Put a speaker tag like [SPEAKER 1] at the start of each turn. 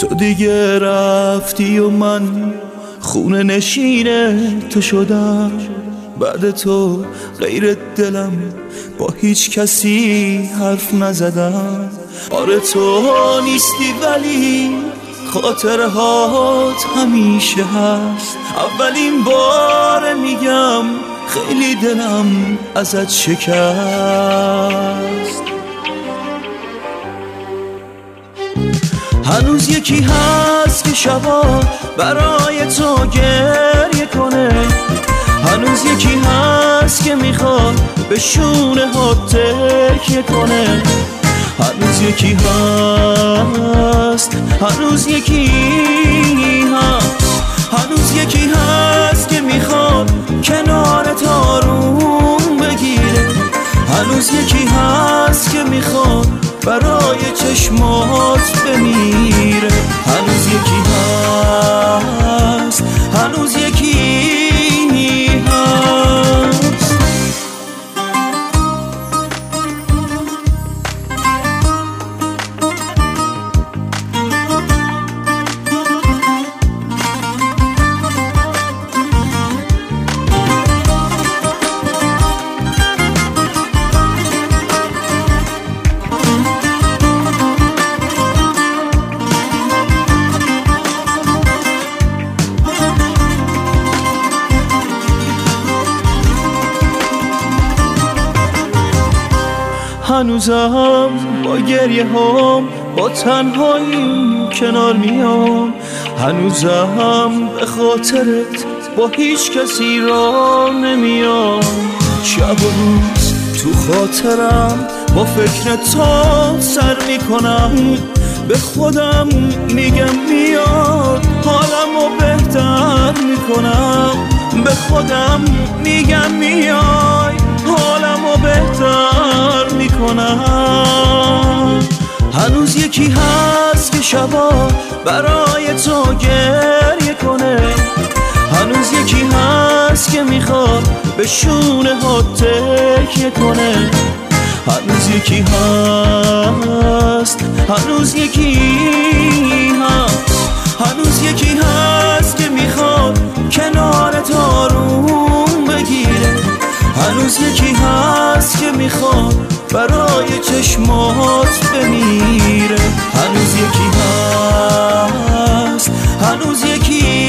[SPEAKER 1] تو دیگه رفتی و من خونه نشینه تو شدم. بعد تو غیر دلم با هیچ کسی حرف نزدم. آره تو نیستی ولی خاطرهات همیشه هست. اولین بار میگم خیلی دلم ازت شکست. هنوز یکی هست که شبا برای تو گریه کنه. هنوز یکی هست که میخواد به شونه ها تکیه کنه. هنوز یکی هست، هنوز یکی هست، هنوز یکی هست که میخواد کنارت آروم بگیره. هنوز یکی هست که میخواد برای چشمات بمیره. هنوز یکی هست، هنوز یکی هست. هنوزم با گریه هم با تنهایی کنار میام. هنوزم به خاطرت با هیچ کسی را نمیام. شب و روز تو خاطرم با فکر تو سر میکنم. به خودم میگم میاد حالمو بهتر میکنم. به خودم میگم میای حالمو بهتر میکنم. هنوز یکی هست که شبا برای تو گریه کنه. هنوز یکی هست که میخواد به شونه ها تکیه کنه. هنوز یکی هست، هنوز یکی هست، هنوز یکی هست که میخواد کنارت آروم بگیره. هنوز یکی هست که میخواد برای چشمات بمیره. هنوز یکی هست، هنوز یکی